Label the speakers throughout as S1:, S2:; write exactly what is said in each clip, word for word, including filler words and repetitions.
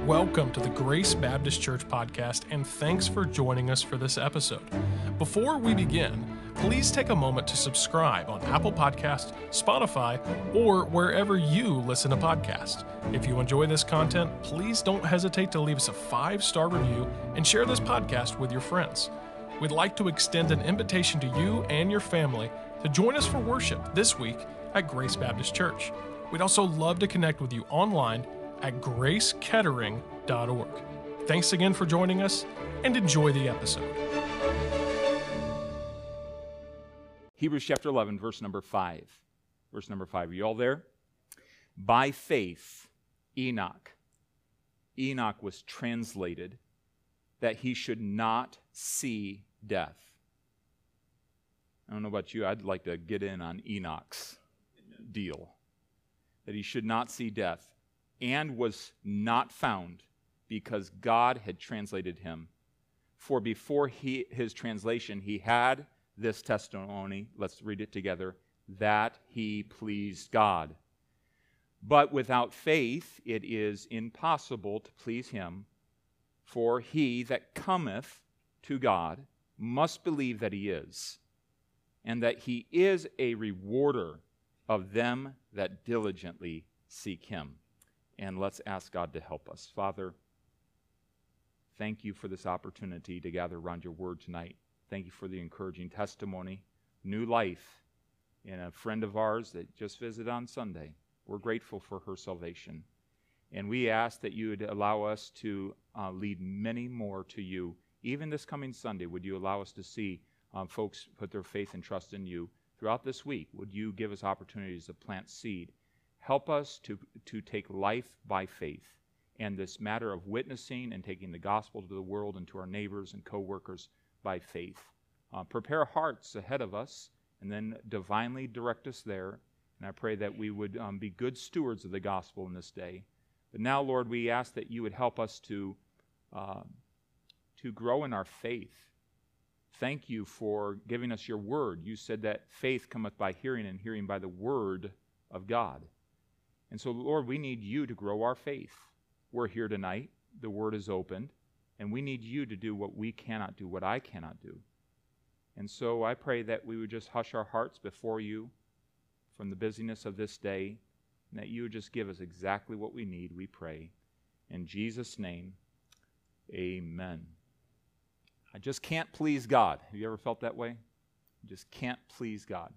S1: Welcome to the Grace Baptist Church podcast, and thanks for joining us for this episode. Before we begin, please take a moment to subscribe on Apple Podcasts, Spotify, or wherever you listen to podcasts. If you enjoy this content, please don't hesitate to leave us a five-star review and share this podcast with your friends. We'd like to extend an invitation to you and your family to join us for worship this week at Grace Baptist Church. We'd also love to connect with you online at grace kettering dot org. Thanks again for joining us, and enjoy the episode.
S2: Hebrews chapter eleven, verse number five. Verse number five. Are you all there? By faith, Enoch. Enoch was translated that he should not see death. I don't know about you, I'd like to get in on Enoch's deal. That he should not see death, and was not found, because God had translated him. For before he, his translation, he had this testimony, let's read it together, that he pleased God. But without faith it is impossible to please him, for he that cometh to God must believe that he is, and that he is a rewarder of them that diligently seek him. And let's ask God to help us. Father, thank you for this opportunity to gather around your word tonight. Thank you for the encouraging testimony, new life in a friend of ours that just visited on Sunday. We're grateful for her salvation. And we ask that you would allow us to uh, lead many more to you. Even this coming Sunday, would you allow us to see um, folks put their faith and trust in you? Throughout this week, would you give us opportunities to plant seed? Help us to, to take life by faith, and this matter of witnessing and taking the gospel to the world and to our neighbors and co-workers by faith. Uh, prepare hearts ahead of us, and then divinely direct us there. And I pray that we would um, be good stewards of the gospel in this day. But now, Lord, we ask that you would help us to, uh, to grow in our faith. Thank you for giving us your word. You said that faith cometh by hearing, and hearing by the word of God. And so, Lord, we need you to grow our faith. We're here tonight. The word is opened. And we need you to do what we cannot do, what I cannot do. And so I pray that we would just hush our hearts before you from the busyness of this day, and that you would just give us exactly what we need, we pray. In Jesus' name, amen. I just can't please God. Have you ever felt that way? I just can't please God.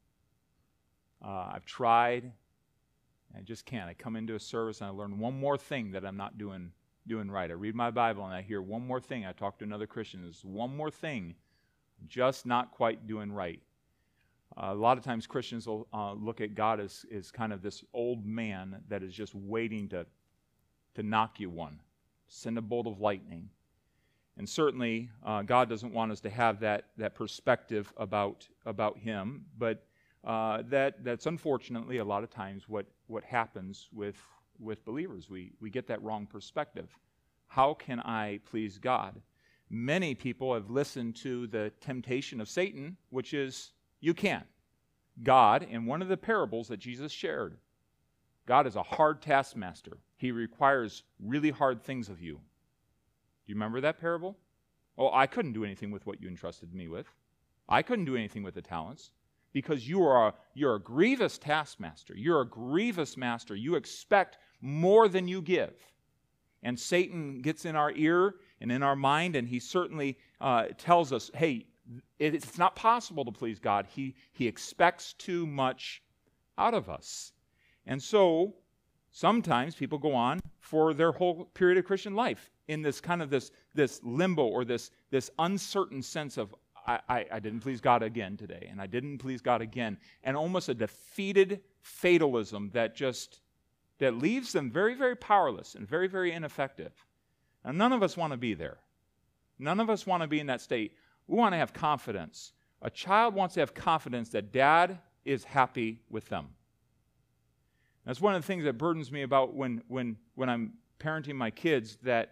S2: Uh, I've tried. I just can't. I come into a service and I learn one more thing that I'm not doing doing right. I read my Bible and I hear one more thing. I talk to another Christian. There's one more thing I'm just not quite doing right. Uh, a lot of times Christians will uh, look at God as, as kind of this old man that is just waiting to, to knock you one, send a bolt of lightning. And certainly uh, God doesn't want us to have that, that perspective about, about him, but Uh, that that's unfortunately a lot of times what, what happens with, with believers. We, we get that wrong perspective. How can I please God? Many people have listened to the temptation of Satan, which is, you can't. God, in one of the parables that Jesus shared, God is a hard taskmaster. He requires really hard things of you. Do you remember that parable? Oh, I couldn't do anything with what you entrusted me with. I couldn't do anything with the talents. Because you are a, you're a grievous taskmaster. You're a grievous master. You expect more than you give. And Satan gets in our ear and in our mind, and he certainly uh, tells us, hey, it's not possible to please God. He, he expects too much out of us. And so sometimes people go on for their whole period of Christian life in this kind of this, this limbo or this, this uncertain sense of, I, I, I didn't please God again today, and I didn't please God again, and almost a defeated fatalism that just, that leaves them very, very powerless and very, very ineffective. And none of us want to be there. None of us want to be in that state. We want to have confidence. A child wants to have confidence that dad is happy with them. That's one of the things that burdens me about when, when, when I'm parenting my kids, that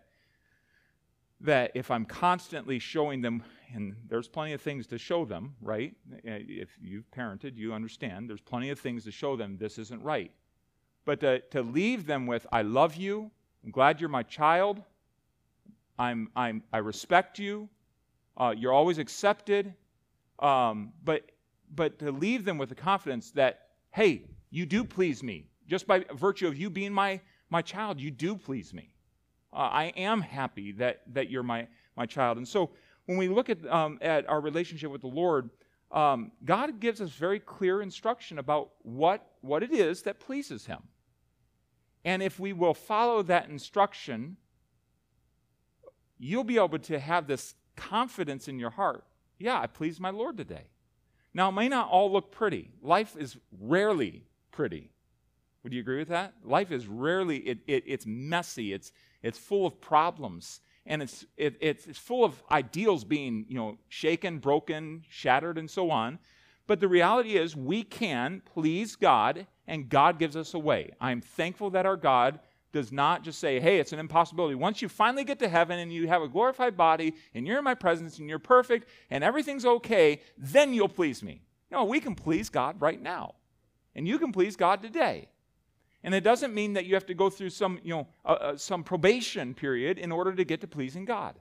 S2: that if I'm constantly showing them, and there's plenty of things to show them, right? If you've parented, you understand there's plenty of things to show them this isn't right. But to, to leave them with, I love you, I'm glad you're my child. I'm, I'm, I respect you. Uh, you're always accepted. Um, but, but to leave them with the confidence that, hey, you do please me. Just by virtue of you being my, my child, you do please me. Uh, I am happy that, that you're my, my child. And so when we look at, um, at our relationship with the Lord, um, God gives us very clear instruction about what, what it is that pleases him. And if we will follow that instruction, you'll be able to have this confidence in your heart. Yeah, I pleased my Lord today. Now, it may not all look pretty. Life is rarely pretty. Would you agree with that? Life is rarely, it, it, it's messy. It's, it's full of problems. And it's, it, it's, it's full of ideals being, you know, shaken, broken, shattered, and so on. But the reality is we can please God, and God gives us a way. I'm thankful that our God does not just say, hey, it's an impossibility. Once you finally get to heaven and you have a glorified body and you're in my presence and you're perfect and everything's okay, then you'll please me. No, we can please God right now. And you can please God today. And it doesn't mean that you have to go through some, you know, uh, uh, some probation period in order to get to pleasing God.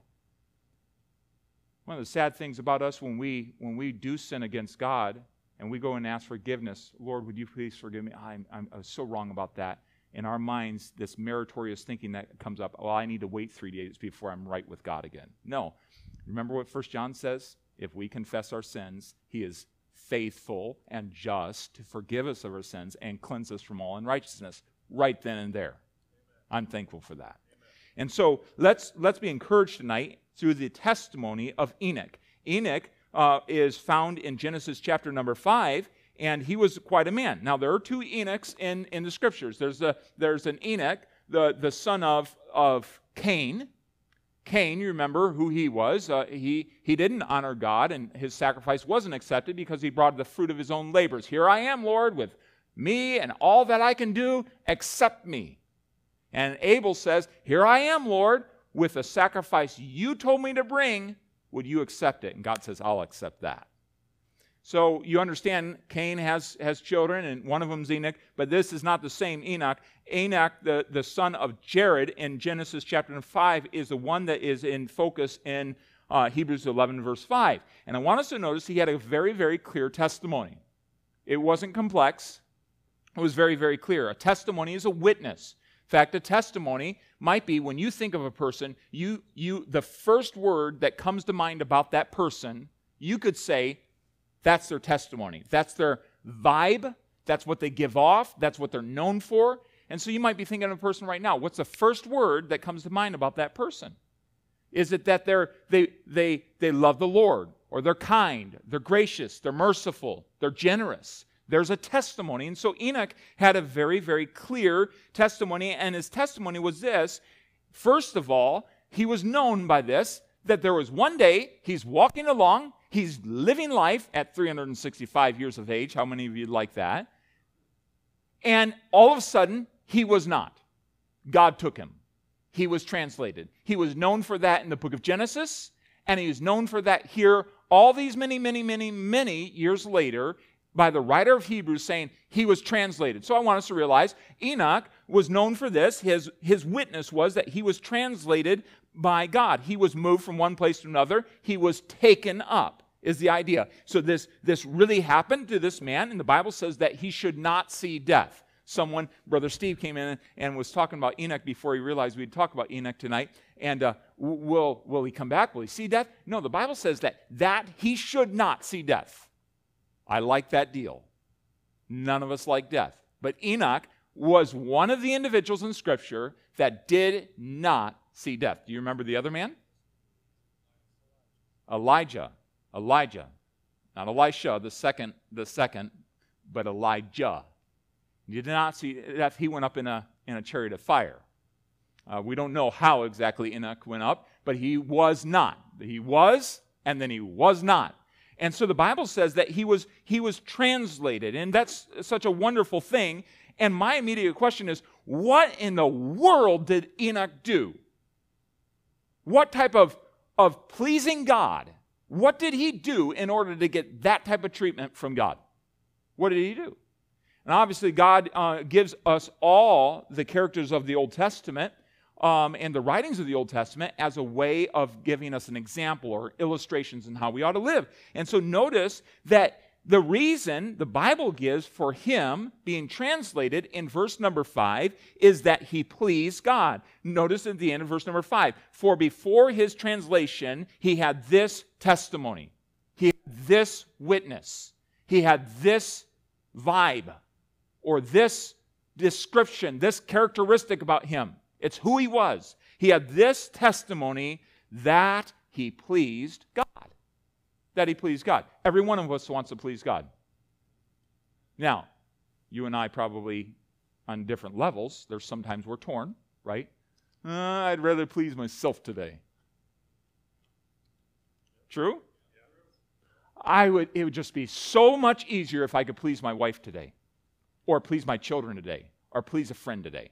S2: One of the sad things about us when we when we do sin against God and we go and ask forgiveness, Lord, would you please forgive me? I'm, I'm I was so wrong about that. In our minds, this meritorious thinking that comes up, well, I need to wait three days before I'm right with God again. No. Remember what First John says? If we confess our sins, he is faithful and just to forgive us of our sins and cleanse us from all unrighteousness right then and there. Amen. I'm thankful for that. Amen. And so let's, let's be encouraged tonight through the testimony of Enoch. Enoch uh, is found in Genesis chapter number five, and he was quite a man. Now, there are two Enochs in, in the Scriptures. There's, a, there's an Enoch, the, the son of, of Cain. Cain, you remember who he was. Uh, he, he didn't honor God, and his sacrifice wasn't accepted because he brought the fruit of his own labors. Here I am, Lord, with me and all that I can do, accept me. And Abel says, here I am, Lord, with the sacrifice you told me to bring. Would you accept it? And God says, I'll accept that. So you understand Cain has, has children, and one of them is Enoch, but this is not the same Enoch. Enoch, the, the son of Jared in Genesis chapter five, is the one that is in focus in uh, Hebrews eleven verse five. And I want us to notice he had a very, very clear testimony. It wasn't complex. It was very, very clear. A testimony is a witness. In fact, a testimony might be when you think of a person, you, you the first word that comes to mind about that person, you could say, that's their testimony. That's their vibe. That's what they give off. That's what they're known for. And so you might be thinking of a person right now. What's the first word that comes to mind about that person? Is it that they're, they, they, they love the Lord, or they're kind, they're gracious, they're merciful, they're generous? There's a testimony. And so Enoch had a very, very clear testimony, and his testimony was this. First of all, he was known by this, that there was one day he's walking along, he's living life at three hundred sixty-five years of age. How many of you like that? And all of a sudden, he was not. God took him. He was translated. He was known for that in the book of Genesis, and he was known for that here all these many, many, many, many years later by the writer of Hebrews saying he was translated. So I want us to realize Enoch was known for this. His, his witness was that he was translated by God. He was moved from one place to another. He was taken up, is the idea. So this, this really happened to this man, and the Bible says that he should not see death. Someone, Brother Steve, came in and was talking about Enoch before he realized we'd talk about Enoch tonight. And uh, will, will he come back? Will he see death? No, the Bible says that, that he should not see death. I like that deal. None of us like death. But Enoch was one of the individuals in Scripture that did not see death. Do you remember the other man? Elijah. Elijah. Not Elisha, the second, the second, but Elijah. He did not see death. He went up in a, in a chariot of fire. Uh, we don't know how exactly Enoch went up, but he was not. He was, and then he was not. And so the Bible says that he was, he was translated, and that's such a wonderful thing. And my immediate question is, what in the world did Enoch do? What type of, of pleasing God, what did he do in order to get that type of treatment from God? What did he do? And obviously God uh, gives us all the characters of the Old Testament um, and the writings of the Old Testament as a way of giving us an example or illustrations in how we ought to live. And so notice that the reason the Bible gives for him being translated in verse number five is that he pleased God. Notice at the end of verse number five, for before his translation, he had this testimony. He had this witness. He had this vibe or this description, this characteristic about him. It's who he was. He had this testimony that he pleased God. That he pleased God. Every one of us wants to please God. Now, you and I probably on different levels. There's sometimes we're torn, right? Uh, I'd rather please myself today. True? I would. It would just be so much easier if I could please my wife today, or please my children today, or please a friend today.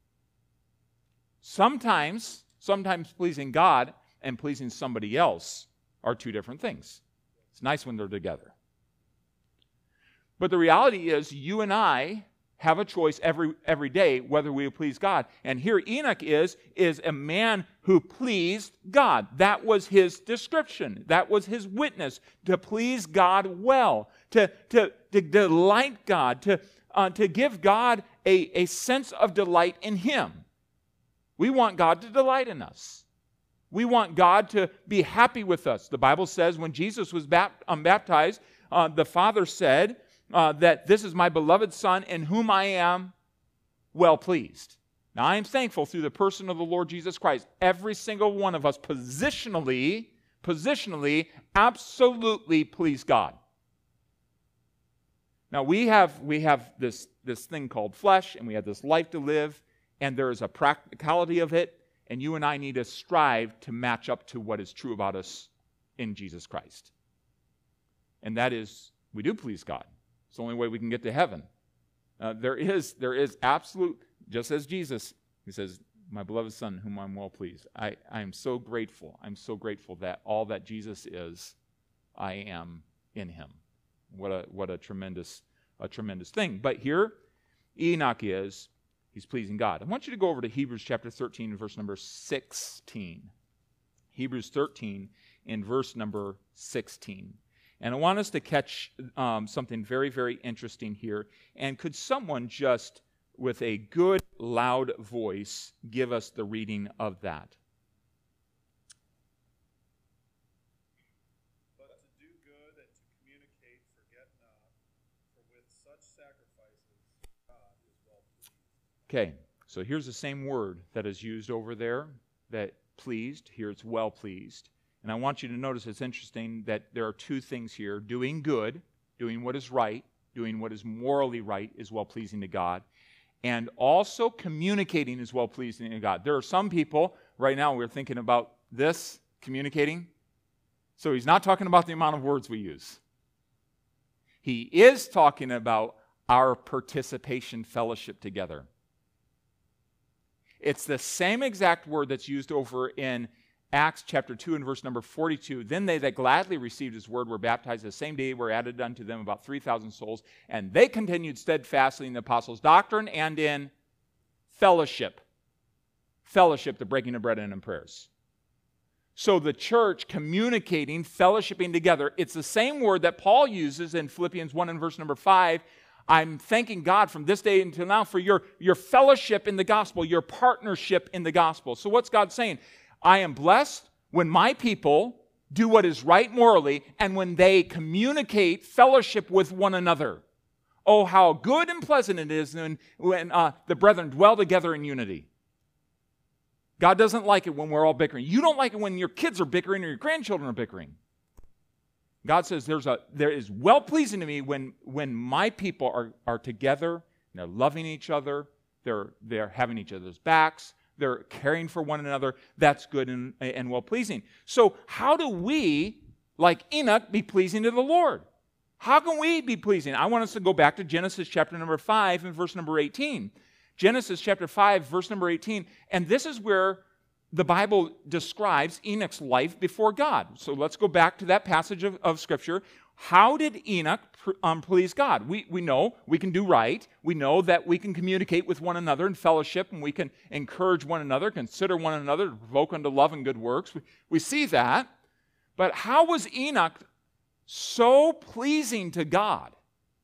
S2: Sometimes, sometimes pleasing God and pleasing somebody else are two different things. It's nice when they're together. But the reality is, you and I have a choice every, every day whether we please God. And here Enoch is, is a man who pleased God. That was his description. That was his witness, to please God well, to, to, to delight God, to, uh, to give God a, a sense of delight in him. We want God to delight in us. We want God to be happy with us. The Bible says when Jesus was bapt- um, baptized, uh, the Father said uh, that this is my beloved Son in whom I am well pleased. Now I am thankful through the person of the Lord Jesus Christ. Every single one of us positionally, positionally, absolutely please God. Now we have, we have this, this thing called flesh, and we have this life to live, and there is a practicality of it. And you and I need to strive to match up to what is true about us in Jesus Christ. And that is, we do please God. It's the only way we can get to heaven. Uh, there is, there is absolute, just as Jesus, he says, my beloved Son, whom I'm well pleased. I, I am so grateful. I'm so grateful that all that Jesus is, I am in him. What a, what a tremendous, a tremendous thing. But here, Enoch is, he's pleasing God. I want you to go over to Hebrews chapter thirteen and verse number sixteen. Hebrews thirteen in verse number sixteen. And I want us to catch um, something very, very interesting here. And could someone just, with a good, loud voice, give us the reading of that?
S3: But to do good and to communicate, forget not, for with such sacrifices God is well pleased.
S2: Okay, so here's the same word that is used over there, that pleased. Here it's well pleased. And I want you to notice it's interesting that there are two things here. Doing good, doing what is right, doing what is morally right is well pleasing to God. And also communicating is well pleasing to God. There are some people, right now we're thinking about this, communicating. So he's not talking about the amount of words we use. He is talking about our participation, fellowship together. It's the same exact word that's used over in Acts chapter two and verse number forty-two. Then they that gladly received his word were baptized. The same day were added unto them about three thousand souls. And they continued steadfastly in the apostles' doctrine and in fellowship. Fellowship, the breaking of bread and in prayers. So the church communicating, fellowshipping together, it's the same word that Paul uses in Philippians one and verse number five. I'm thanking God from this day until now for your, your fellowship in the gospel, your partnership in the gospel. So what's God saying? I am blessed when my people do what is right morally and when they communicate fellowship with one another. Oh, how good and pleasant it is when, when uh, the brethren dwell together in unity. God doesn't like it when we're all bickering. You don't like it when your kids are bickering or your grandchildren are bickering. God says there's a there is well-pleasing to me when, when my people are, are together, and they're loving each other, they're, they're having each other's backs, they're caring for one another. That's good and, and well-pleasing. So how do we, like Enoch, be pleasing to the Lord? How can we be pleasing? I want us to go back to Genesis chapter number five and verse number eighteen. Genesis chapter five, verse number eighteen. And this is where the Bible describes Enoch's life before God. So let's go back to that passage of, of Scripture. how did Enoch um, please God? We, we know we can do right. We know that we can communicate with one another in fellowship, and we can encourage one another, consider one another, to provoke unto love and good works. We, we see that. But how was Enoch so pleasing to God?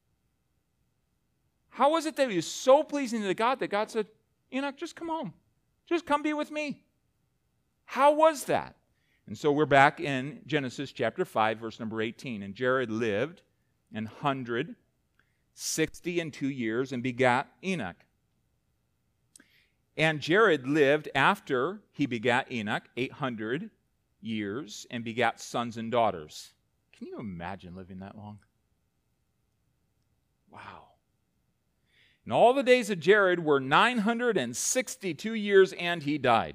S2: How was it that he was so pleasing to God that God said, Enoch, just come home. Just come be with me. How was that? And so we're back in Genesis chapter five, verse number eighteen. And Jared lived an hundred sixty and two years and begat Enoch. And Jared lived after he begat Enoch eight hundred years and begat sons and daughters. Can you imagine living that long? Wow. And all the days of Jared were nine hundred sixty-two years, and he died.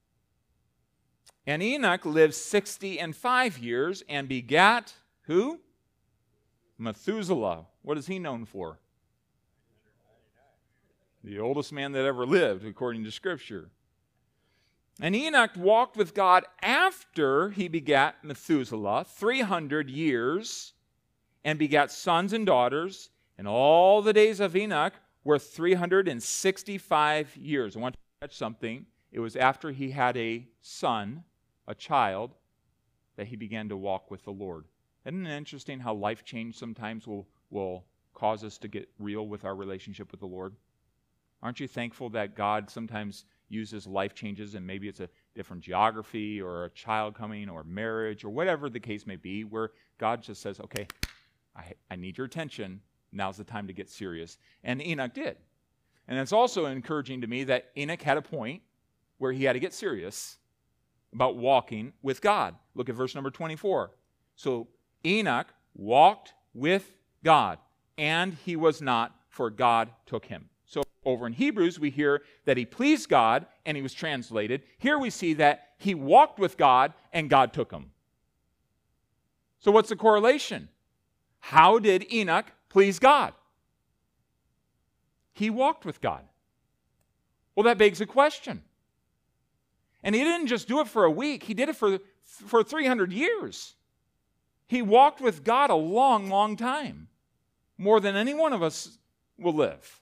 S2: And Enoch lived sixty and five years and begat who? Methuselah. What is he known for? The oldest man that ever lived, according to Scripture. And Enoch walked with God after he begat Methuselah three hundred years and begat sons and daughters. And all the days of Enoch were three hundred sixty-five years. I want to catch something. It was after he had a son, a child, that he began to walk with the Lord. Isn't it interesting how life change sometimes will, will cause us to get real with our relationship with the Lord? Aren't you thankful that God sometimes uses life changes, and maybe it's a different geography or a child coming or marriage or whatever the case may be, where God just says, okay, I, I need your attention. Now's the time to get serious. And Enoch did. And it's also encouraging to me that Enoch had a point where he had to get serious about walking with God. Look at verse number twenty-four. So Enoch walked with God, and he was not, for God took him. So over in Hebrews, we hear that he pleased God, and he was translated. Here we see that he walked with God, and God took him. So what's the correlation? How did Enoch please God? He walked with God. Well, that begs a question. And he didn't just do it for a week. He did it for, for three hundred years. He walked with God a long, long time. More than any one of us will live.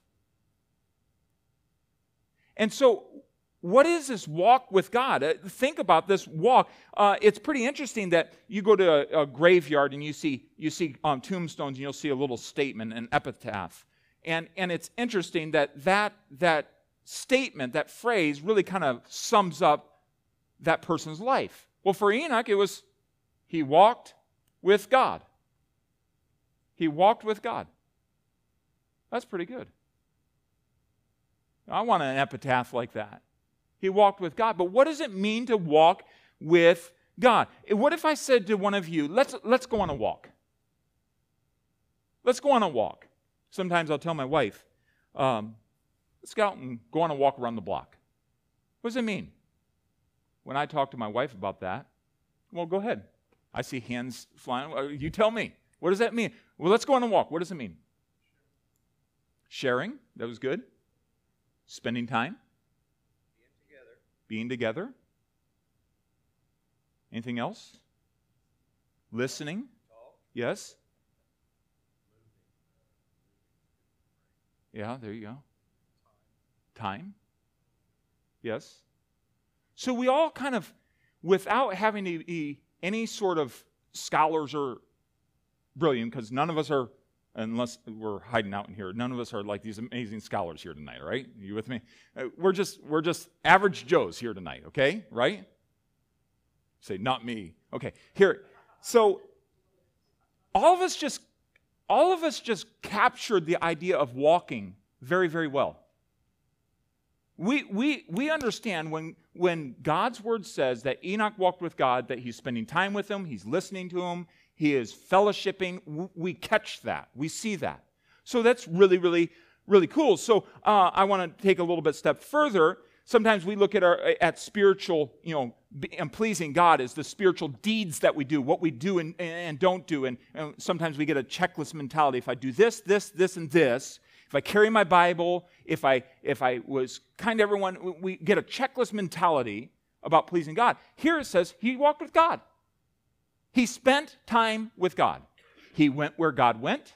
S2: And so, what is this walk with God? Uh, think about this walk. Uh, it's pretty interesting that you go to a, a graveyard and you see you see um, tombstones, and you'll see a little statement, an epitaph. And, and it's interesting that, that that statement, that phrase, really kind of sums up that person's life. Well, for Enoch, it was, he walked with God. He walked with God. That's pretty good. I want an epitaph like that. He walked with God. But what does it mean to walk with God? What if I said to one of you, let's, let's go on a walk. Let's go on a walk. Sometimes I'll tell my wife, um, let's go out and go on a walk around the block. What does it mean? When I talk to my wife about that, well, go ahead. I see hands flying. You tell me. What does that mean? Well, let's go on a walk. What does it mean? Sharing. That was good. Spending time.
S3: Being together.
S2: Being together. Anything else? Listening.
S3: Talk.
S2: Yes. Yeah, there you go. Time. Yes. So we all kind of, without having to be any sort of scholars or brilliant, because none of us are, unless we're hiding out in here, none of us are like these amazing scholars here tonight, right? Are you with me? Uh, we're just we're just average Joes here tonight, okay? Right? Say, not me. Okay, here. So all of us just all of us just captured the idea of walking very, very well. We we we understand when when God's word says that Enoch walked with God, that he's spending time with him, he's listening to him, he is fellowshipping. We catch that. We see that. So that's really, really, really cool. So uh, I want to take a little bit step further. Sometimes we look at our at spiritual, you know, and pleasing God as the spiritual deeds that we do, what we do and, and don't do. And, and sometimes we get a checklist mentality. If I do this, this, this, and this, if I carry my Bible, if I if I was kind to everyone, we get a checklist mentality about pleasing God. Here it says he walked with God. He spent time with God. He went where God went.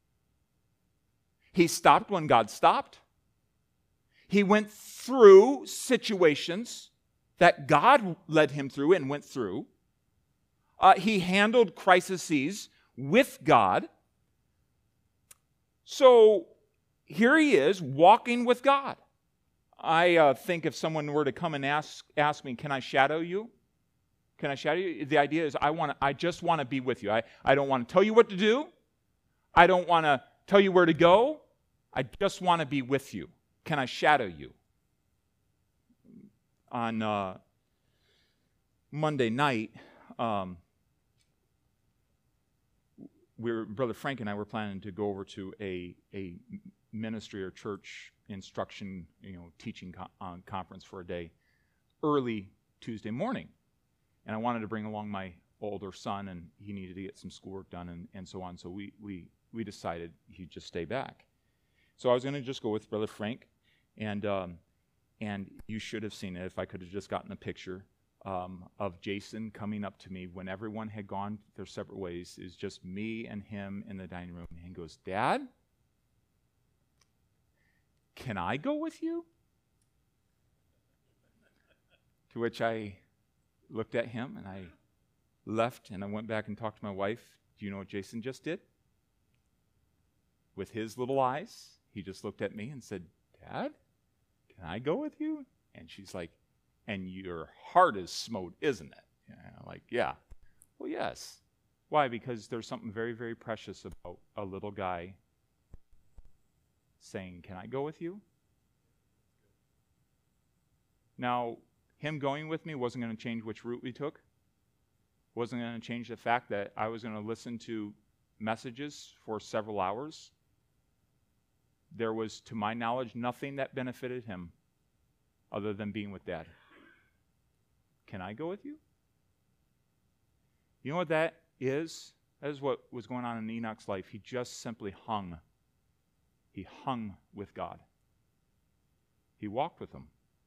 S2: He stopped when God stopped. He went through situations that God led him through and went through. Uh, he handled crises with God. So here he is walking with God. I uh, think if someone were to come and ask ask me, can I shadow you? Can I shadow you? The idea is I want I just want to be with you. I, I don't want to tell you what to do. I don't want to tell you where to go. I just want to be with you. Can I shadow you? On uh, Monday night, um, we were, Brother Frank and I were planning to go over to a a ministry or church instruction, you know, teaching co- uh, conference for a day early Tuesday morning. And I wanted to bring along my older son, and he needed to get some schoolwork done and, and so on. So we, we, we decided he'd just stay back. So I was going to just go with Brother Frank, and um, and you should have seen it if I could have just gotten a picture um, of Jason coming up to me when everyone had gone their separate ways. It's just me and him in the dining room. And he goes, Dad, can I go with you? To which I looked at him and I left and I went back and talked to my wife. Do you know what Jason just did? With his little eyes, he just looked at me and said, Dad, can I go with you? And she's like, and your heart is smote, isn't it? And I'm like, yeah. Well, yes. Why? Because there's something very, very precious about a little guy saying, can I go with you? Now, him going with me wasn't going to change which route we took. Wasn't going to change the fact that I was going to listen to messages for several hours. There was, to my knowledge, nothing that benefited him other than being with Dad. Can I go with you? You know what that is? That is what was going on in Enoch's life. He just simply hung. He hung with God. He walked with him.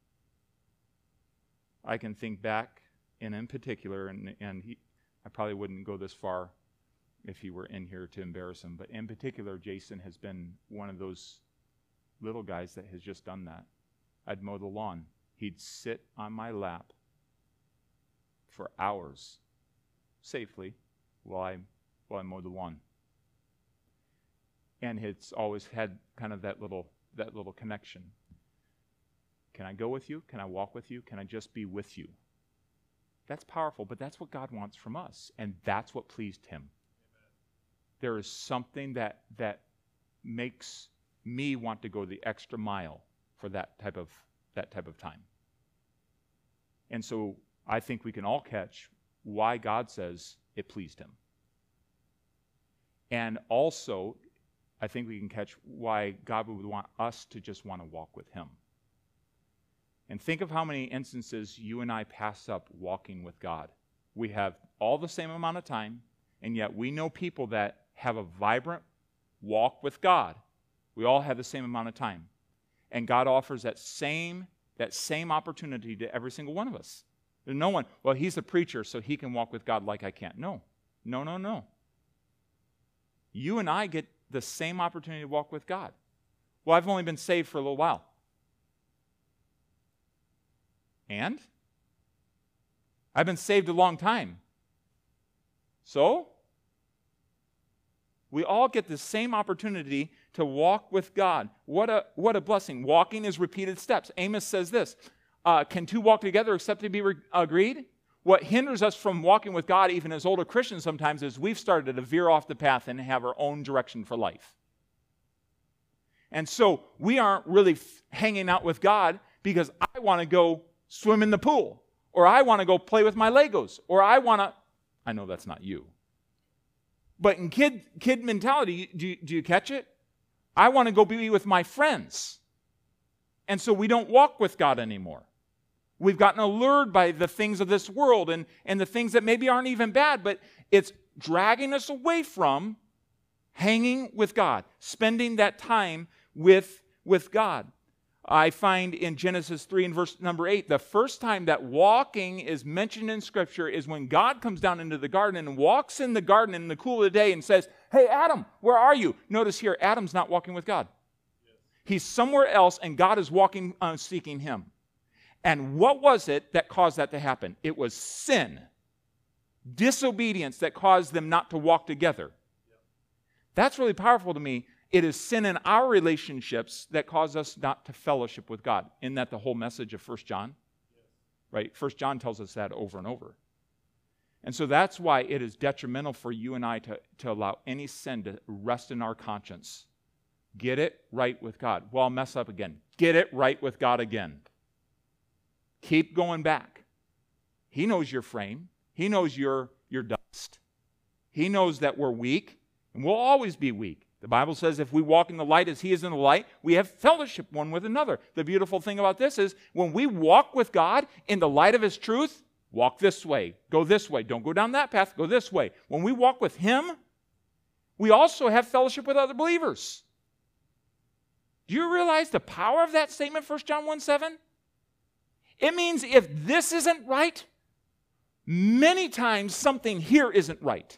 S2: I can think back, and in particular, and, and he, I probably wouldn't go this far if he were in here to embarrass him, but in particular, Jason has been one of those little guys that has just done that. I'd mow the lawn. He'd sit on my lap for hours, safely, while I, while I mowed the lawn. And it's always had kind of that little, that little connection. Can I go with you? Can I walk with you? Can I just be with you? That's powerful, but that's what God wants from us, and that's what pleased him. Amen. There is something that that makes me want to go the extra mile for that type of that type of time. And so I think we can all catch why God says it pleased him. And also, I think we can catch why God would want us to just want to walk with him. And think of how many instances you and I pass up walking with God. We have all the same amount of time, and yet we know people that have a vibrant walk with God. We all have the same amount of time. And God offers that same, that same opportunity to every single one of us. There's no one, well, he's a preacher, so he can walk with God like I can't. No, no, no, no. You and I get the same opportunity to walk with God. Well, I've only been saved for a little while. And? I've been saved a long time. So? We all get the same opportunity to walk with God. What a, what a blessing. Walking is repeated steps. Amos says this, uh, can two walk together except to be re- agreed? What hinders us from walking with God, even as older Christians sometimes, is we've started to veer off the path and have our own direction for life. And so we aren't really f- hanging out with God because I want to go swim in the pool, or I want to go play with my Legos, or I want to, I know that's not you. But in kid kid mentality, do you, do you catch it? I want to go be with my friends. And so we don't walk with God anymore. We've gotten allured by the things of this world and, and the things that maybe aren't even bad, but it's dragging us away from hanging with God, spending that time with, with God. I find in Genesis three and verse number eight, the first time that walking is mentioned in Scripture is when God comes down into the garden and walks in the garden in the cool of the day and says, hey, Adam, where are you? Notice here, Adam's not walking with God. Yes. He's somewhere else, and God is walking, uh, seeking him. And what was it that caused that to happen? It was sin, disobedience that caused them not to walk together. Yep. That's really powerful to me. It is sin in our relationships that cause us not to fellowship with God. Isn't that the whole message of First John? Yes. Right? First John tells us that over and over. And so that's why it is detrimental for you and I to, to allow any sin to rest in our conscience. Get it right with God. Well, I'll mess up again. Get it right with God again. Keep going back. He knows your frame. He knows your, your dust. He knows that we're weak, and we'll always be weak. The Bible says if we walk in the light as he is in the light, we have fellowship one with another. The beautiful thing about this is when we walk with God in the light of his truth, walk this way, go this way. Don't go down that path, go this way. When we walk with him, we also have fellowship with other believers. Do you realize the power of that statement, First John one seven? It means if this isn't right, many times something here isn't right.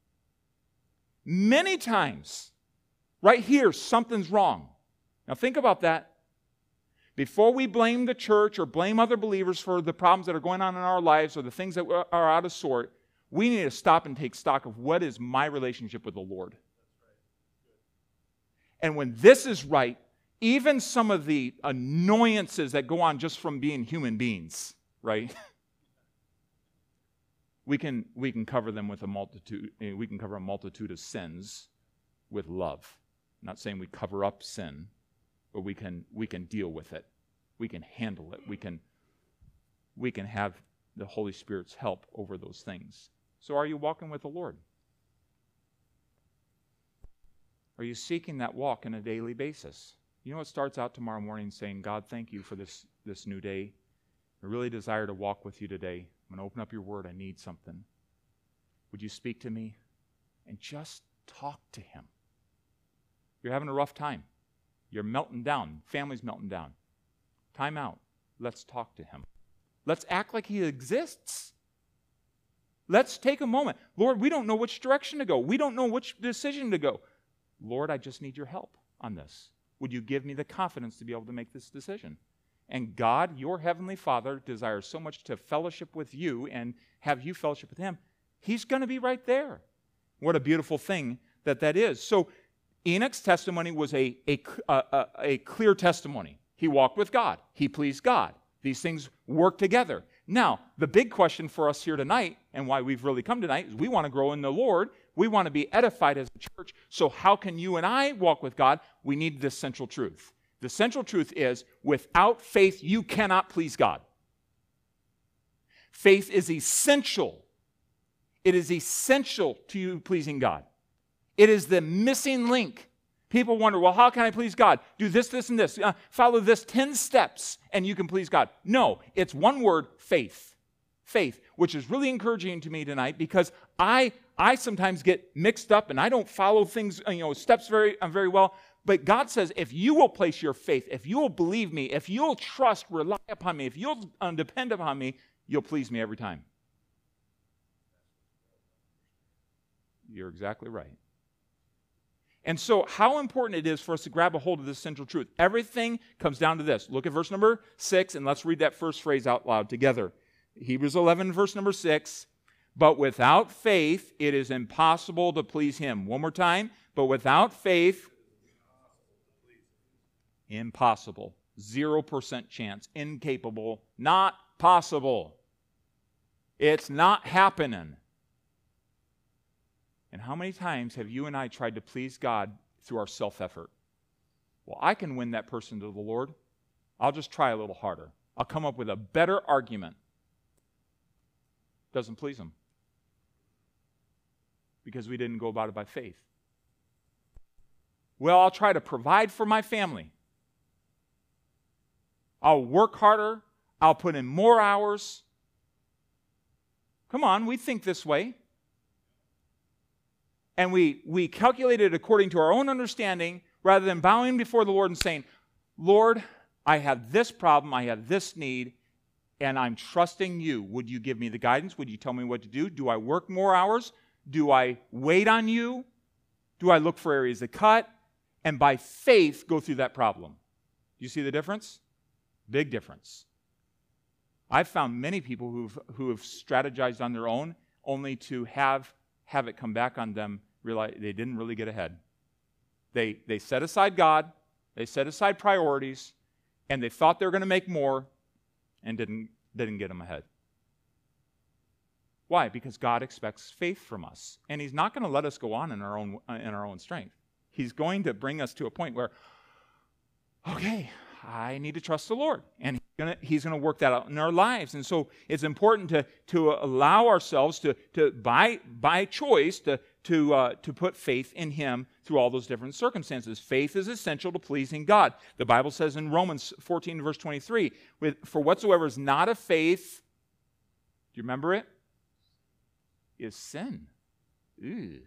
S2: Many times, right here, something's wrong. Now think about that. Before we blame the church or blame other believers for the problems that are going on in our lives or the things that are out of sort, we need to stop and take stock of what is my relationship with the Lord. And when this is right, even some of the annoyances that go on just from being human beings, right? we can we can cover them with a multitude. We can cover a multitude of sins with love. I'm not saying we cover up sin, but we can we can deal with it. We can handle it. We can we can have the Holy Spirit's help over those things. So are you walking with the Lord? Are you seeking that walk on a daily basis? You know, it starts out tomorrow morning saying, God, thank you for this, this new day. I really desire to walk with you today. I'm going to open up your word. I need something. Would you speak to me? And just talk to him. You're having a rough time. You're melting down. Family's melting down. Time out. Let's talk to him. Let's act like he exists. Let's take a moment. Lord, we don't know which direction to go. We don't know which decision to go. Lord, I just need your help on this. Would you give me the confidence to be able to make this decision? And God, your heavenly Father, desires so much to fellowship with you and have you fellowship with him. He's going to be right there. What a beautiful thing that that is. So Enoch's testimony was a, a, a, a clear testimony. He walked with God. He pleased God. These things work together. Now, the big question for us here tonight, and why we've really come tonight, is we want to grow in the Lord. We want to be edified as a church. So how can you and I walk with God? We need this central truth. The central truth is, without faith, you cannot please God. Faith is essential. It is essential to you pleasing God. It is the missing link. People wonder, well, how can I please God? Do this, this, and this. Uh, follow this ten steps, and you can please God. No, it's one word, faith. Faith, which is really encouraging to me tonight because I I sometimes get mixed up and I don't follow things, you know, steps very, uh, very well. But God says, if you will place your faith, if you will believe me, if you'll trust, rely upon me, if you'll uh, depend upon me, you'll please me every time. You're exactly right. And so how important it is for us to grab a hold of this central truth. Everything comes down to this. Look at verse number six, and let's read that first phrase out loud together. Hebrews eleven, verse number six. But without faith, it is impossible to please him. One more time. But without faith, impossible. Zero percent chance. Incapable. Not possible. It's not happening. And how many times have you and I tried to please God through our self-effort? Well, I can win that person to the Lord. I'll just try a little harder. I'll come up with a better argument. Doesn't please him. Because we didn't go about it by faith. Well, I'll try to provide for my family. I'll work harder. I'll put in more hours. Come on, we think this way. And we, we calculate it according to our own understanding rather than bowing before the Lord and saying, Lord, I have this problem, I have this need, and I'm trusting you. Would you give me the guidance? Would you tell me what to do? Do I work more hours? Do I wait on you? Do I look for areas to cut? And by faith, go through that problem. Do you see the difference? Big difference. I've found many people who've, who have strategized on their own only to have, have it come back on them, realize they didn't really get ahead. They, they set aside God, they set aside priorities, and they thought they were going to make more and didn't, didn't get them ahead. Why? Because God expects faith from us. And He's not going to let us go on in our own, in our own strength. He's going to bring us to a point where, okay, I need to trust the Lord. And he's gonna, he's gonna work that out in our lives. And so it's important to, to allow ourselves to, to by, by choice, to, to, uh, to put faith in Him through all those different circumstances. Faith is essential to pleasing God. The Bible says in Romans fourteen, verse twenty-three, with, for whatsoever is not of faith, do you remember it? Is sin. Ew.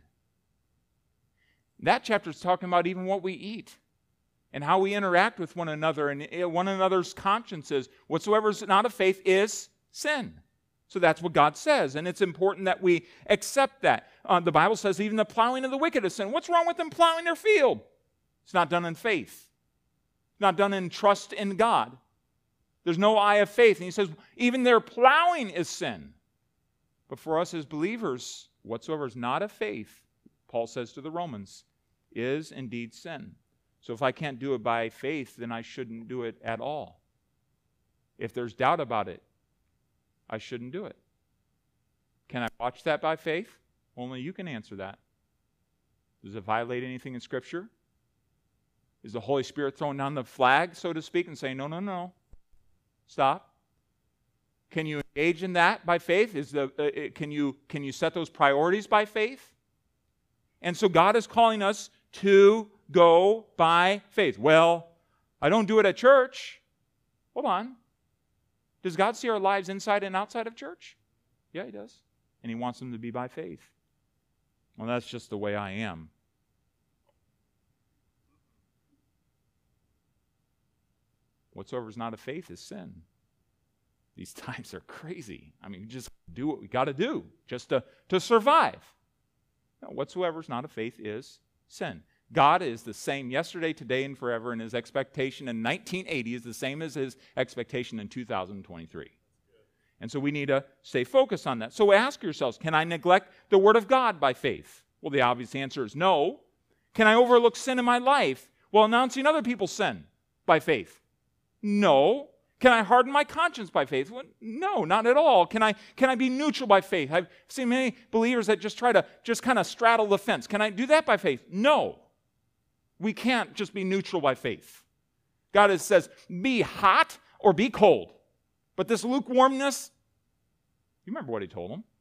S2: That chapter is talking about even what we eat and how we interact with one another and one another's consciences. Whatsoever is not of faith is sin. So that's what God says, and it's important that we accept that. Uh, the Bible says even the plowing of the wicked is sin. What's wrong with them plowing their field? It's not done in faith. It's not done in trust in God. There's no eye of faith. And He says even their plowing is sin. But for us as believers, whatsoever is not of faith, Paul says to the Romans, is indeed sin. So if I can't do it by faith, then I shouldn't do it at all. If there's doubt about it, I shouldn't do it. Can I watch that by faith? Only you can answer that. Does it violate anything in Scripture? Is the Holy Spirit throwing down the flag, so to speak, and saying, no, no, no, stop? Can you engage in that by faith? Is the uh, can you can you set those priorities by faith? And so God is calling us to go by faith. Well, I don't do it at church. Hold on. Does God see our lives inside and outside of church? Yeah, He does. And He wants them to be by faith. Well, that's just the way I am. Whatsoever is not of faith is sin. These times are crazy. I mean, just do what we got to do just to, to survive. No, whatsoever is not of faith is sin. God is the same yesterday, today, and forever, and His expectation in nineteen eighty is the same as His expectation in two thousand twenty-three. And so we need to stay focused on that. So ask yourselves, can I neglect the Word of God by faith? Well, the obvious answer is no. Can I overlook sin in my life while announcing other people's sin by faith? No. Can I harden my conscience by faith? Well, no, not at all. Can I, can I be neutral by faith? I've seen many believers that just try to just kind of straddle the fence. Can I do that by faith? No. We can't just be neutral by faith. God says, be hot or be cold. But this lukewarmness, you remember what He told them.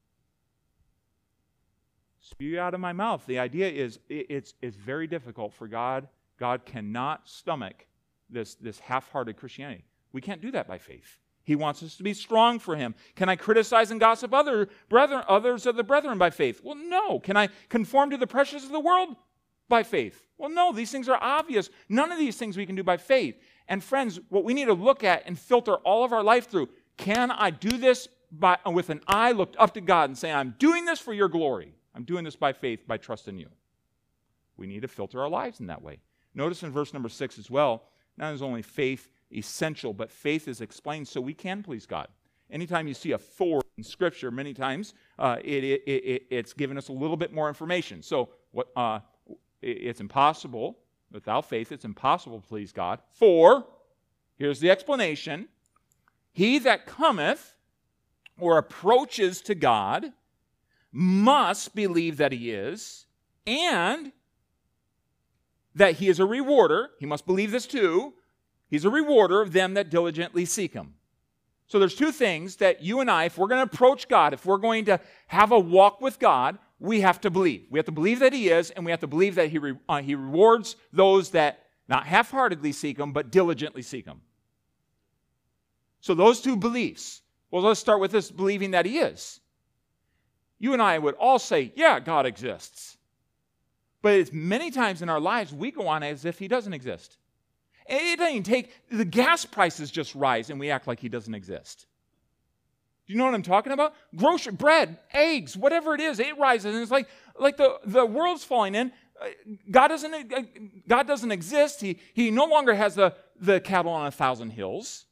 S2: Spew out of my mouth. The idea is it's, it's very difficult for God. God cannot stomach this, this half-hearted Christianity. We can't do that by faith. He wants us to be strong for Him. Can I criticize and gossip other brethren, others of the brethren by faith? Well, no. Can I conform to the pressures of the world by faith? Well, no. These things are obvious. None of these things we can do by faith. And friends, what we need to look at and filter all of our life through, can I do this by, with an eye looked up to God and say, I'm doing this for your glory. I'm doing this by faith, by trust in you. We need to filter our lives in that way. Notice in verse number six as well, not as only faith essential, but faith is explained so we can please God. Anytime you see a for in Scripture, many times uh, it, it, it, it's given us a little bit more information. So what, uh, it's impossible, without faith, it's impossible to please God. For, here's the explanation, he that cometh or approaches to God must believe that He is, and that He is a rewarder. He must believe this too. He's a rewarder of them that diligently seek Him. So there's two things that you and I, if we're going to approach God, if we're going to have a walk with God, we have to believe. We have to believe that He is, and we have to believe that He, re- uh, he rewards those that not half-heartedly seek Him, but diligently seek Him. So those two beliefs. Well, let's start with this, believing that He is. You and I would all say, yeah, God exists. But it's many times in our lives we go on as if He doesn't exist. it doesn't even take, the gas prices just rise and we act like he doesn't exist. Do you know what I'm talking about? Grocery, bread, eggs, whatever it is, it rises. And it's like, like the, the world's falling in. God doesn't, God doesn't exist. He, he no longer has the, the cattle on a thousand hills.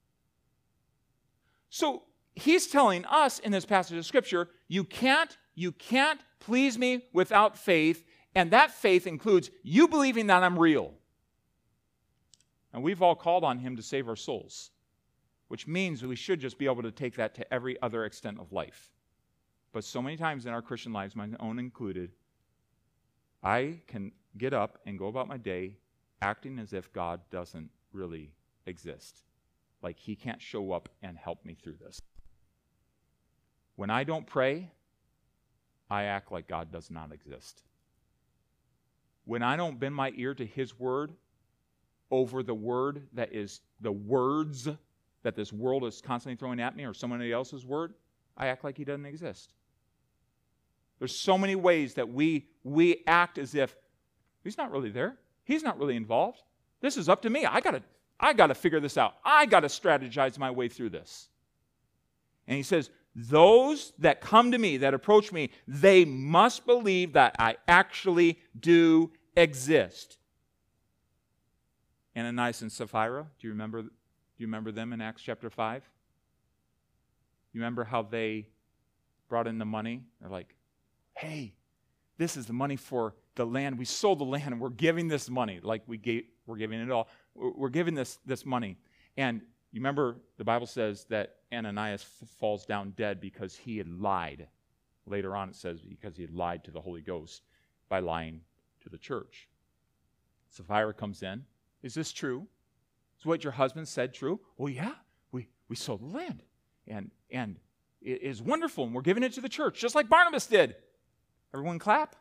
S2: So he's telling us in this passage of Scripture, you can't, you can't please me without faith, and that faith includes you believing that I'm real. And we've all called on him to save our souls, which means we should just be able to take that to every other extent of life. But so many times in our Christian lives, my own included, I can get up and go about my day acting as if God doesn't really exist. Like he can't show up and help me through this. When I don't pray, I act like God does not exist. When I don't bend my ear to his word over the word that is the words that this world is constantly throwing at me or somebody else's word, I act like he doesn't exist. There's so many ways that we, we act as if he's not really there. He's not really involved. This is up to me. I gotta, I gotta figure this out. I gotta strategize my way through this. And he says, those that come to me, that approach me, they must believe that I actually do exist. Ananias and Sapphira, do you remember, do you remember them in Acts chapter five? You remember how they brought in the money? They're like, hey, this is the money for the land. We sold the land and we're giving this money. Like we gave, we're giving it all. We're giving this, this money. And you remember the Bible says that Ananias f- falls down dead because he had lied. Later on it says because he had lied to the Holy Ghost by lying to the church. Sapphira comes in. Is this true? Is what your husband said true? Well, yeah, we, we sold the land. And, and it is wonderful, and we're giving it to the church, just like Barnabas did. Everyone clap.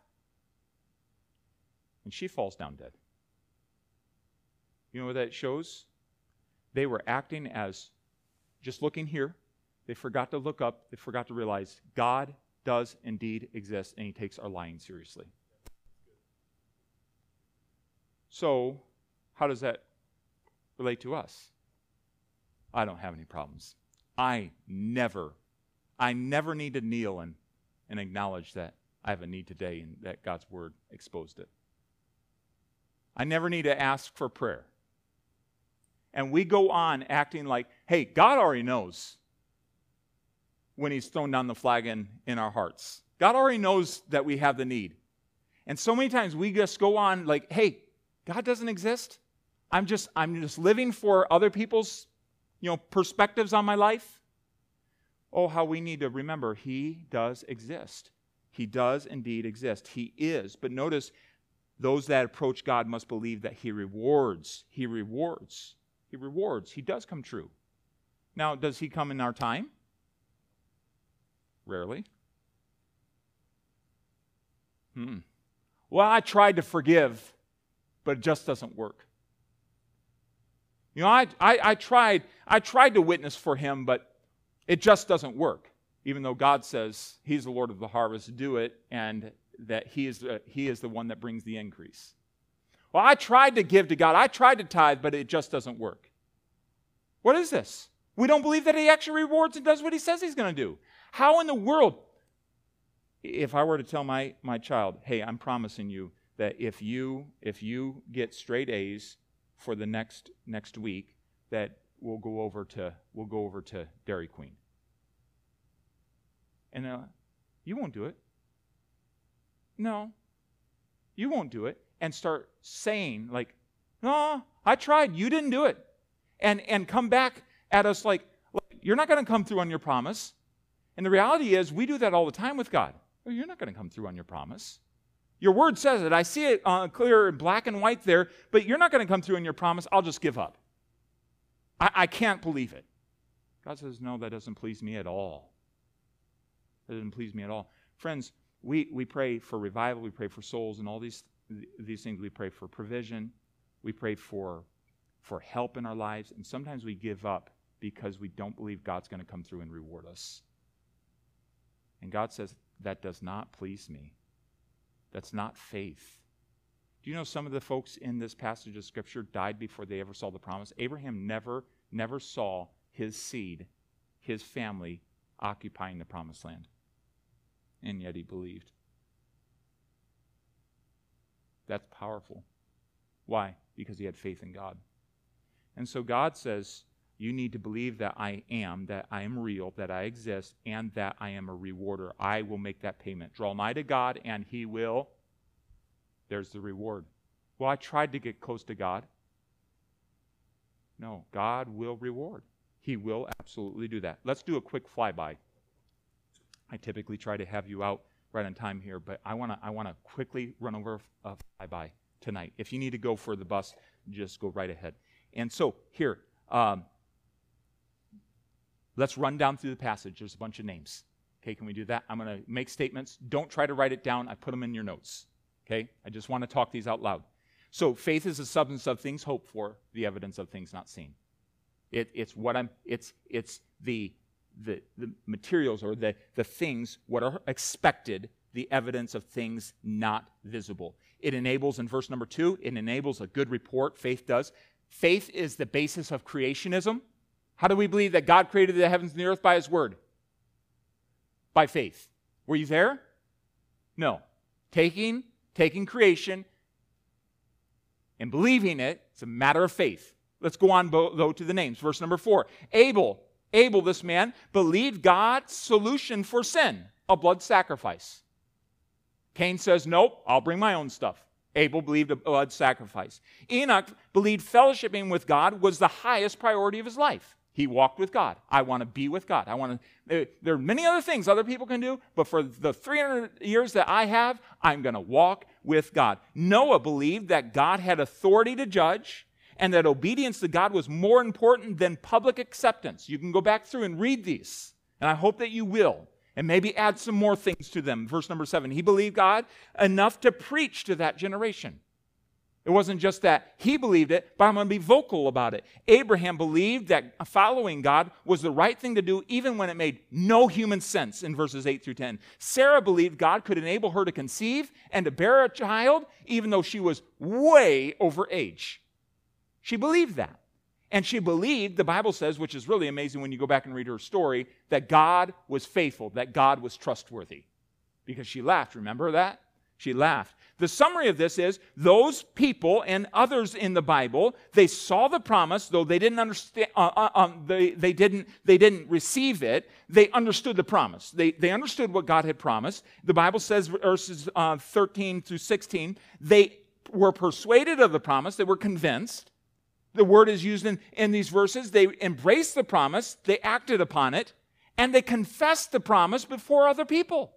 S2: And she falls down dead. You know what that shows? They were acting as, just looking here, they forgot to look up, they forgot to realize God does indeed exist, and he takes our lying seriously. So, how does that relate to us? I don't have any problems. I never, I never need to kneel and, and acknowledge that I have a need today and that God's word exposed it. I never need to ask for prayer. And we go on acting like, hey, God already knows when he's thrown down the flag in, in our hearts. God already knows that we have the need. And so many times we just go on like, hey, God doesn't exist. I'm just, I'm just living for other people's, you know, perspectives on my life. Oh, how we need to remember he does exist. He does indeed exist. He is. But notice, those that approach God must believe that he rewards. He rewards. He rewards. He does come true. Now, does he come in our time? Rarely. Hmm. Well, I tried to forgive, but it just doesn't work. You know, I, I, I tried I tried to witness for him, but it just doesn't work. Even though God says he's the Lord of the harvest, do it, and that he is, uh, he is the one that brings the increase. Well, I tried to give to God. I tried to tithe, but it just doesn't work. What is this? We don't believe that he actually rewards and does what he says he's going to do. How in the world, if I were to tell my, my child, hey, I'm promising you that if you if you get straight A's for the next next week, that we'll go over to we'll go over to Dairy Queen. And uh, you won't do it. No, you won't do it. And start saying like, no, I tried. You didn't do it. And and come back at us like, like you're not going to come through on your promise. And the reality is we do that all the time with God. Well, you're not going to come through on your promise. Your word says it. I see it uh, clear in black and white there, but you're not going to come through on your promise. I'll just give up. I, I can't believe it. God says, no, that doesn't please me at all. That doesn't please me at all. Friends, we, we pray for revival. We pray for souls and all these, these things. We pray for provision. We pray for, for help in our lives. And sometimes we give up because we don't believe God's going to come through and reward us. And God says, that does not please me. That's not faith. Do Do you know some of the folks in this passage of Scripture died before they ever saw the promise? Abraham never, never saw his seed, his family, occupying the promised land. And yet he believed. That's powerful. Why? Because he had faith in God. And so God says, you need to believe that I am, that I am real, that I exist, and that I am a rewarder. I will make that payment. Draw nigh to God, and he will. There's the reward. Well, I tried to get close to God. No, God will reward. He will absolutely do that. Let's do a quick flyby. I typically try to have you out right on time here, but I want to I want to quickly run over a flyby tonight. If you need to go for the bus, just go right ahead. And so here, um, let's run down through the passage. There's a bunch of names. Okay, can we do that? I'm going to make statements. Don't try to write it down. I put them in your notes. Okay, I just want to talk these out loud. So faith is the substance of things hoped for, the evidence of things not seen. It, it's what I'm. It's it's the the the materials or the the things what are expected, the evidence of things not visible. It enables in verse number two. It enables a good report. Faith does. Faith is the basis of creationism. How do we believe that God created the heavens and the earth by His word? By faith. Were you there? No. Taking taking creation and believing it, it's a matter of faith. Let's go on, though, to the names. Verse number four. Abel, Abel, this man, believed God's solution for sin, a blood sacrifice. Cain says, nope, I'll bring my own stuff. Abel believed a blood sacrifice. Enoch believed fellowshipping with God was the highest priority of his life. He walked with God. I want to be with God. I want to. There are many other things other people can do, but for the three hundred years that I have, I'm going to walk with God. Noah believed that God had authority to judge and that obedience to God was more important than public acceptance. You can go back through and read these, and I hope that you will, and maybe add some more things to them. Verse number seven, he believed God enough to preach to that generation. It wasn't just that he believed it, but I'm going to be vocal about it. Abraham believed that following God was the right thing to do even when it made no human sense in verses eight through ten. Sarah believed God could enable her to conceive and to bear a child even though she was way over age. She believed that. And she believed, the Bible says, which is really amazing when you go back and read her story, that God was faithful, that God was trustworthy. Because she laughed, remember that? She laughed. The summary of this is, those people and others in the Bible, they saw the promise, though they didn't understand, uh, uh, um, they, they, didn't, they didn't receive it, they understood the promise. They, they understood what God had promised. The Bible says, verses uh, thirteen through sixteen, they were persuaded of the promise, they were convinced. The word is used in, in these verses. They embraced the promise, they acted upon it, and they confessed the promise before other people.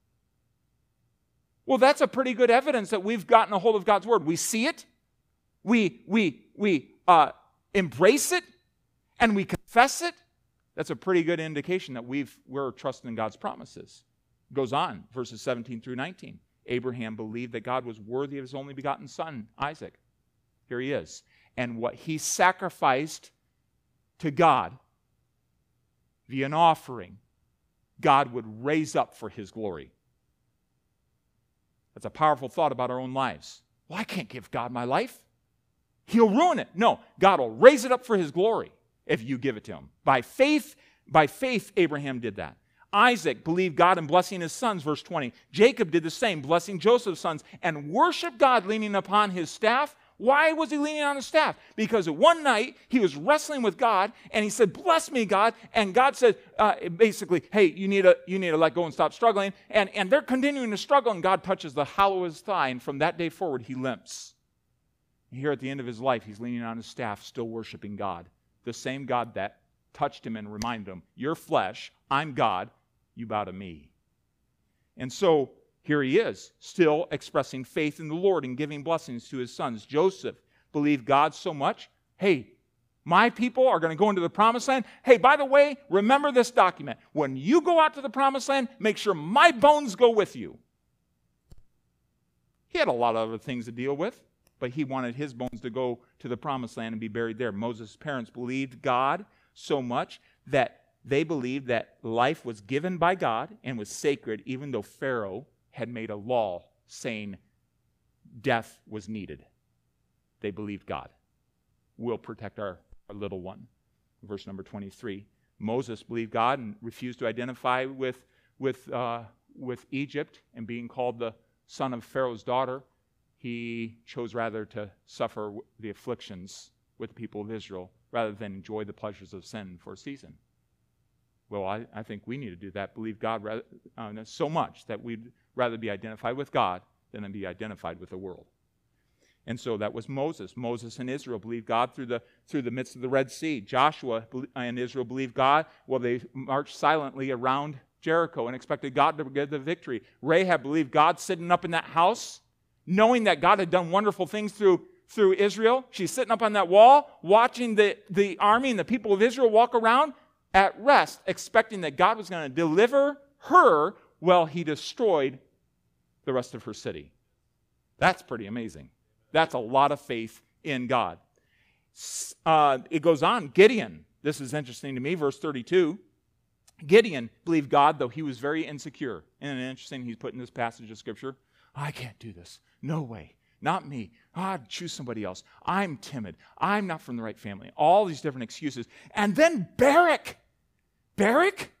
S2: Well, that's a pretty good evidence that we've gotten a hold of God's word. We see it, we, we, we uh, embrace it, and we confess it. That's a pretty good indication that we've, we're trusting in God's promises. It goes on, verses seventeen through nineteen. Abraham believed that God was worthy of his only begotten son, Isaac. Here he is. And what he sacrificed to God via an offering, God would raise up for his glory. That's a powerful thought about our own lives. Well, I can't give God my life. He'll ruin it. No, God will raise it up for his glory if you give it to him. By faith, by faith, Abraham did that. Isaac believed God in blessing his sons, verse twenty. Jacob did the same, blessing Joseph's sons, and worshiped God leaning upon his staff. Why was he leaning on his staff? Because one night he was wrestling with God and he said, bless me, God. And God said, uh, basically, hey, you need, to, you need to let go and stop struggling. And, and they're continuing to struggle and God touches the hollow of his thigh. And from that day forward, he limps. And here at the end of his life, he's leaning on his staff, still worshiping God. The same God that touched him and reminded him, you're flesh, I'm God, you bow to me. And so, here he is, still expressing faith in the Lord and giving blessings to his sons. Joseph believed God so much. Hey, my people are going to go into the promised land. Hey, by the way, remember this document. When you go out to the promised land, make sure my bones go with you. He had a lot of other things to deal with, but he wanted his bones to go to the promised land and be buried there. Moses' parents believed God so much that they believed that life was given by God and was sacred, even though Pharaoh had made a law saying death was needed. They believed God. We'll protect our, our little one. Verse number twenty-three. Moses believed God and refused to identify with, with, uh, with Egypt and being called the son of Pharaoh's daughter. He chose rather to suffer the afflictions with the people of Israel rather than enjoy the pleasures of sin for a season. Well, I, I think we need to do that. Believe God rather, uh, so much that we'd rather be identified with God than to be identified with the world. And so that was Moses. Moses and Israel believed God through the, through the midst of the Red Sea. Joshua and Israel believed God. Well, they marched silently around Jericho and expected God to get the victory. Rahab believed God sitting up in that house, knowing that God had done wonderful things through, through Israel. She's sitting up on that wall, watching the, the army and the people of Israel walk around at rest, expecting that God was going to deliver her while he destroyed the rest of her city. That's pretty amazing. That's a lot of faith in God. Uh, it goes on. Gideon. This is interesting to me. Verse thirty-two. Gideon believed God, though he was very insecure. Isn't it interesting? He's put in this passage of Scripture. I can't do this. No way. Not me. I'd choose somebody else. I'm timid. I'm not from the right family. All these different excuses. And then Barak. Barak?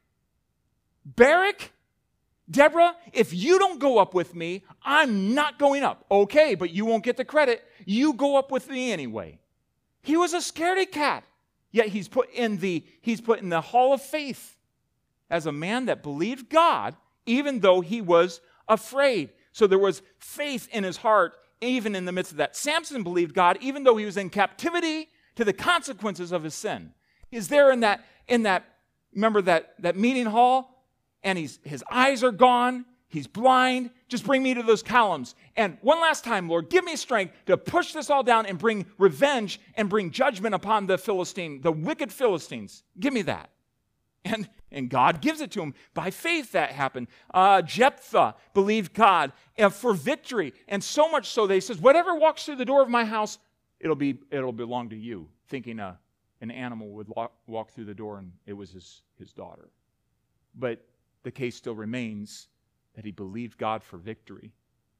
S2: Barak? Deborah, if you don't go up with me, I'm not going up. Okay, but you won't get the credit. You go up with me anyway. He was a scaredy cat. Yet he's put in the, he's put in the hall of faith as a man that believed God, even though he was afraid. So there was faith in his heart, even in the midst of that. Samson believed God, even though he was in captivity to the consequences of his sin. He's there in that, in that, remember that, that meeting hall? And he's, his eyes are gone. He's blind. Just bring me to those columns. And one last time, Lord, give me strength to push this all down and bring revenge and bring judgment upon the Philistine, the wicked Philistines. Give me that. And, and God gives it to him. By faith that happened. Uh, Jephthah believed God uh, for victory. And so much so that he says, whatever walks through the door of my house, it'll be it'll belong to you. Thinking uh, an animal would walk, walk through the door and it was his, his daughter. But the case still remains that he believed God for victory.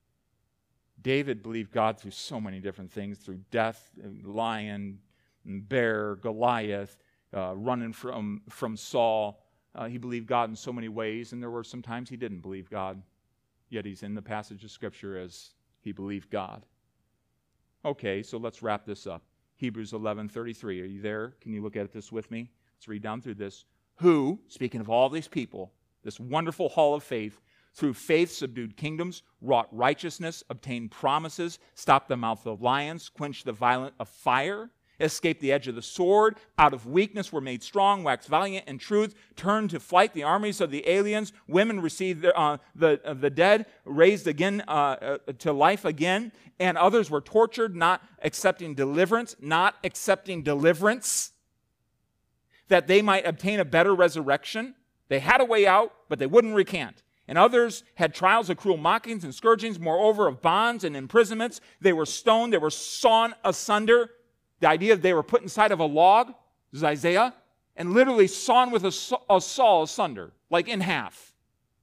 S2: David believed God through so many different things, through death, lion, bear, Goliath, uh, running from, from Saul. Uh, he believed God in so many ways, and there were some times he didn't believe God. Yet he's in the passage of Scripture as he believed God. Okay, so let's wrap this up. Hebrews eleven thirty-three. Are you there? Can you look at this with me? Let's read down through this. Who, speaking of all these people, this wonderful hall of faith, through faith subdued kingdoms, wrought righteousness, obtained promises, stopped the mouth of lions, quenched the violence of fire, escaped the edge of the sword, out of weakness were made strong, waxed valiant in truth, turned to flight the armies of the aliens, women received the, uh, the, uh, the dead, raised again uh, uh, to life again, and others were tortured, not accepting deliverance, not accepting deliverance, that they might obtain a better resurrection. They had a way out, but they wouldn't recant. And others had trials of cruel mockings and scourgings, moreover of bonds and imprisonments. They were stoned, they were sawn asunder. The idea that they were put inside of a log, this is Isaiah, and literally sawn with a, a saw asunder, like in half.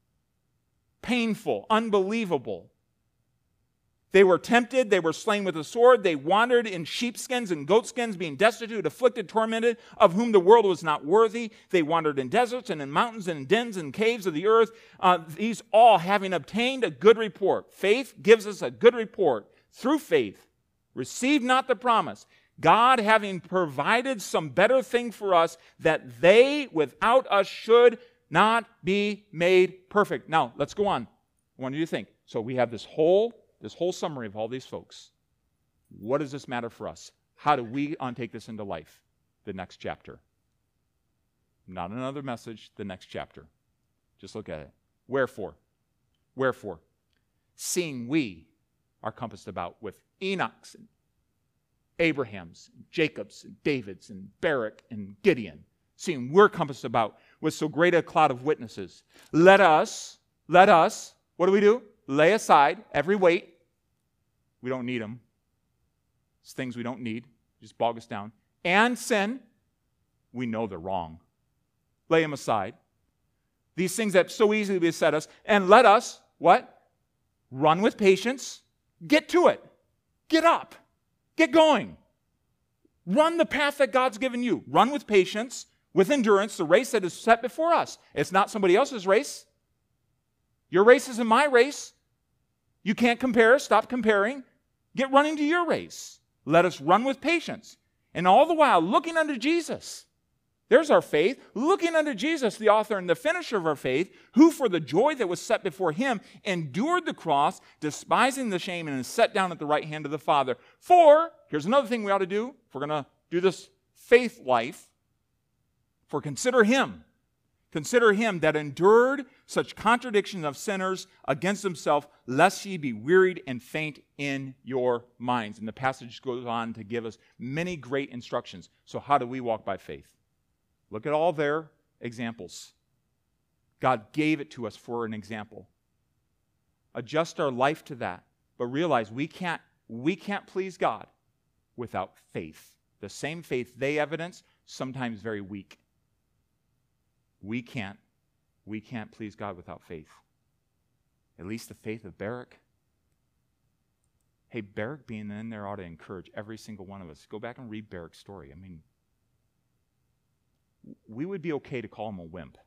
S2: Painful, unbelievable. They were tempted, they were slain with a sword, they wandered in sheepskins and goatskins, being destitute, afflicted, tormented, of whom the world was not worthy. They wandered in deserts and in mountains and in dens and caves of the earth. Uh, these all having obtained a good report. Faith gives us a good report. Through faith, receive not the promise. God having provided some better thing for us, that they without us should not be made perfect. Now, let's go on. I want you to think. So we have this whole This whole summary of all these folks. What does this matter for us? How do we untake this into life? The next chapter. Not another message, the next chapter. Just look at it. Wherefore? Wherefore? Seeing we are compassed about with Enoch's and Abraham's, and Jacob's, and David's, and Barak, and Gideon. Seeing we're compassed about with so great a cloud of witnesses. Let us, let us, what do we do? Lay aside every weight. We don't need them. It's things we don't need. Just bog us down. And sin. We know they're wrong. Lay them aside. These things that so easily beset us. And let us, what? Run with patience. Get to it. Get up. Get going. Run the path that God's given you. Run with patience, with endurance, the race that is set before us. It's not somebody else's race. Your race isn't my race. You can't compare. Stop comparing. Get running to your race. Let us run with patience. And all the while, looking unto Jesus. There's our faith. Looking unto Jesus, the author and the finisher of our faith, who for the joy that was set before him endured the cross, despising the shame, and is set down at the right hand of the Father. For, here's another thing we ought to do, if we're going to do this faith life, for consider him. Consider him that endured such contradiction of sinners against himself, lest ye be wearied and faint in your minds. And the passage goes on to give us many great instructions. So how do we walk by faith? Look at all their examples. God gave it to us for an example. Adjust our life to that, but realize we can't, we can't please God without faith. The same faith they evidence, sometimes very weak. We can't, we can't please God without faith. At least the faith of Barak. Hey, Barak being in there ought to encourage every single one of us. Go back and read Barak's story. I mean, we would be okay to call him a wimp.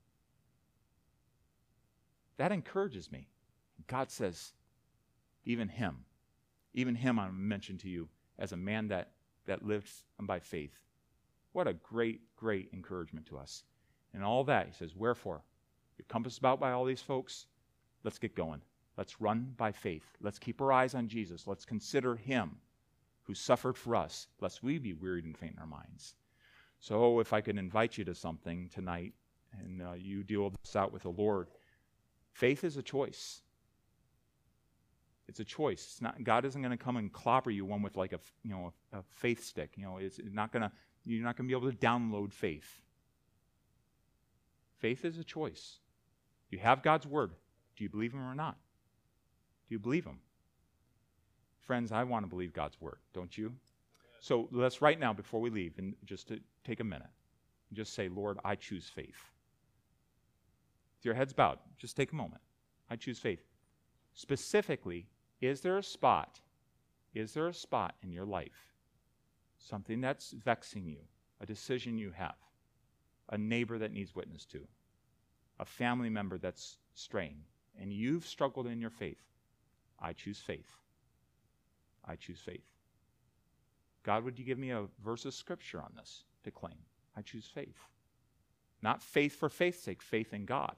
S2: That encourages me. God says, even him, even him I mentioned to you as a man that, that lived by faith. What a great, great encouragement to us. And all that, he says, wherefore? You're compassed about by all these folks. Let's get going. Let's run by faith. Let's keep our eyes on Jesus. Let's consider him who suffered for us, lest we be wearied and faint in our minds. So if I could invite you to something tonight, and uh, you deal this out with the Lord, faith is a choice. It's a choice. It's not, God isn't going to come and clobber you one with like a, you know, a, a faith stick. You know, it's not going to, you're not going to be able to download faith. Faith is a choice. You have God's word. Do you believe him or not? Do you believe him? Friends, I want to believe God's word, don't you? So let's right now, before we leave, and just to take a minute, and just say, Lord, I choose faith. With your heads bowed, just take a moment. I choose faith. Specifically, is there a spot, is there a spot in your life, something that's vexing you, a decision you have, a neighbor that needs witness to, a family member that's straying, and you've struggled in your faith? I choose faith. I choose faith. God, would you give me a verse of scripture on this to claim? I choose faith. Not faith for faith's sake, faith in God.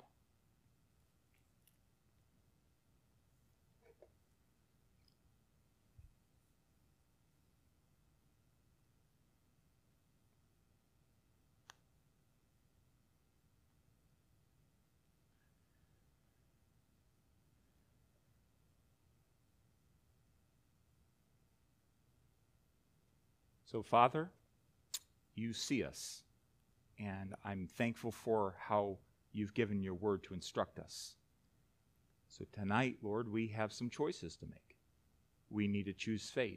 S2: So, Father, you see us, and I'm thankful for how you've given your word to instruct us. So tonight, Lord, we have some choices to make. We need to choose faith.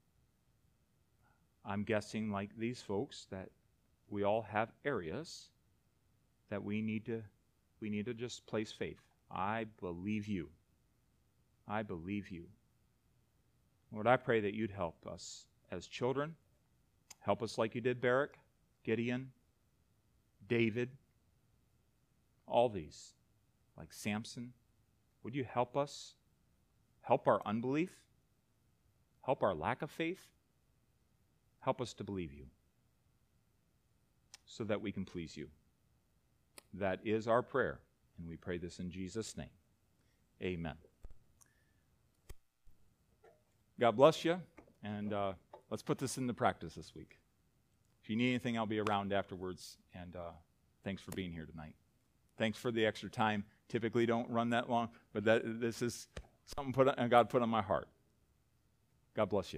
S2: I'm guessing, like these folks, that we all have areas that we need to we need to just place faith. I believe you. I believe you. Lord, I pray that you'd help us as children. Help us like you did Barak, Gideon, David, all these, like Samson. Would you help us? Help our unbelief? Help our lack of faith? Help us to believe you so that we can please you. That is our prayer, and we pray this in Jesus' name. Amen. God bless you, and uh, let's put this into practice this week. If you need anything, I'll be around afterwards, and uh, thanks for being here tonight. Thanks for the extra time. Typically don't run that long, but that, this is something put on, God put on my heart. God bless you.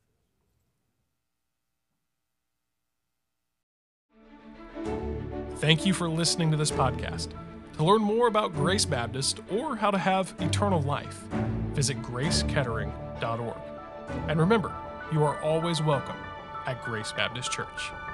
S1: Thank you for listening to this podcast. To learn more about Grace Baptist or how to have eternal life, visit grace kettering dot org. And remember, you are always welcome at Grace Baptist Church.